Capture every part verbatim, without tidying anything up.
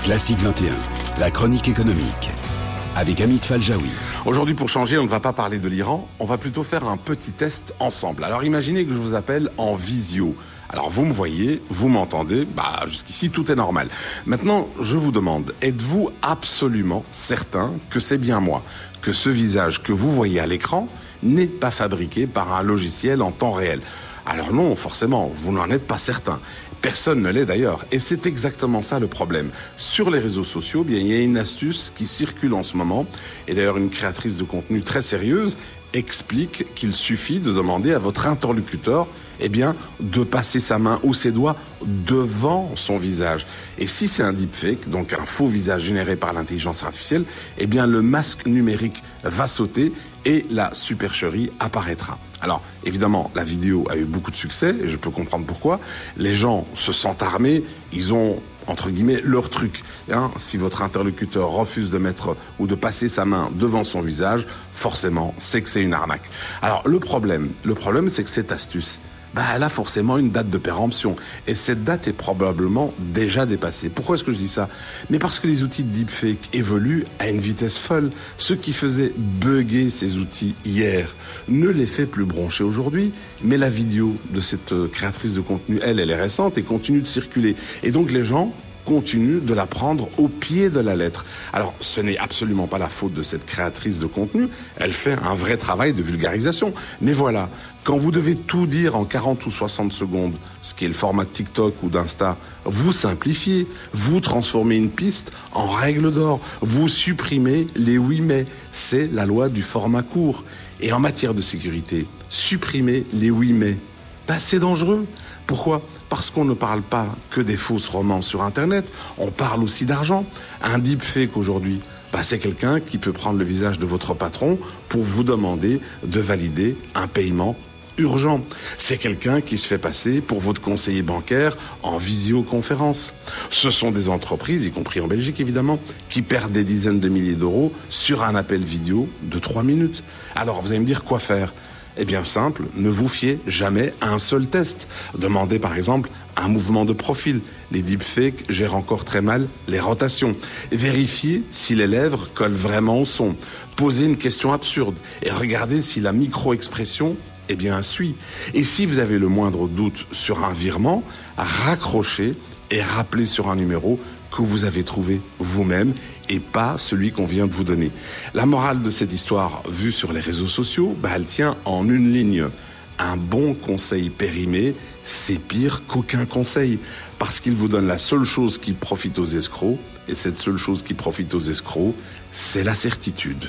Classique vingt et un, la chronique économique, avec Amit Faljaoui. Aujourd'hui, pour changer, on ne va pas parler de l'Iran, on va plutôt faire un petit test ensemble. Alors imaginez que je vous appelle en visio. Alors vous me voyez, vous m'entendez, bah jusqu'ici tout est normal. Maintenant, je vous demande, êtes-vous absolument certain que c'est bien moi, que ce visage que vous voyez à l'écran n'est pas fabriqué par un logiciel en temps réel? Alors non, forcément, vous n'en êtes pas certain. Personne ne l'est d'ailleurs. Et c'est exactement ça le problème. Sur les réseaux sociaux, bien, il y a une astuce qui circule en ce moment. Et d'ailleurs, une créatrice de contenu très sérieuse explique qu'il suffit de demander à votre interlocuteur, eh bien, de passer sa main ou ses doigts devant son visage. Et si c'est un deepfake, donc un faux visage généré par l'intelligence artificielle, eh bien, le masque numérique va sauter et la supercherie apparaîtra. Alors, évidemment, la vidéo a eu beaucoup de succès, et je peux comprendre pourquoi. Les gens se sentent armés, ils ont, entre guillemets, leur truc. Hein, si votre interlocuteur refuse de mettre ou de passer sa main devant son visage, forcément, c'est que c'est une arnaque. Alors, le problème, le problème, c'est que cette astuce, bah, elle a forcément une date de péremption. Et cette date est probablement déjà dépassée. Pourquoi est-ce que je dis ça? Mais parce que les outils de deepfake évoluent à une vitesse folle. Ce qui faisait bugger ces outils hier ne les fait plus broncher aujourd'hui. Mais la vidéo de cette créatrice de contenu, elle, elle est récente et continue de circuler. Et donc les gens continue de la prendre au pied de la lettre. Alors, ce n'est absolument pas la faute de cette créatrice de contenu. Elle fait un vrai travail de vulgarisation. Mais voilà, quand vous devez tout dire en quarante ou soixante secondes, ce qui est le format de TikTok ou d'Insta, vous simplifiez, vous transformez une piste en règle d'or, vous supprimez les oui mais. C'est la loi du format court. Et en matière de sécurité, supprimer les oui mais, bah, c'est dangereux. Pourquoi ? Parce qu'on ne parle pas que des fausses romances sur Internet, on parle aussi d'argent. Un deepfake aujourd'hui, bah c'est quelqu'un qui peut prendre le visage de votre patron pour vous demander de valider un paiement urgent. C'est quelqu'un qui se fait passer pour votre conseiller bancaire en visioconférence. Ce sont des entreprises, y compris en Belgique évidemment, qui perdent des dizaines de milliers d'euros sur un appel vidéo de trois minutes. Alors vous allez me dire quoi faire ? Eh bien simple, ne vous fiez jamais à un seul test. Demandez par exemple un mouvement de profil. Les deepfakes gèrent encore très mal les rotations. Vérifiez si les lèvres collent vraiment au son. Posez une question absurde et regardez si la micro-expression eh bien suit. Et si vous avez le moindre doute sur un virement, raccrochez et rappelez sur un numéro que vous avez trouvé vous-même et pas celui qu'on vient de vous donner. La morale de cette histoire, vue sur les réseaux sociaux, bah, elle tient en une ligne. Un bon conseil périmé, c'est pire qu'aucun conseil, parce qu'il vous donne la seule chose qui profite aux escrocs, et cette seule chose qui profite aux escrocs, c'est la certitude.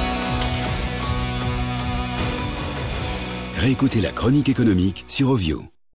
Réécoutez la chronique économique sur Ovio.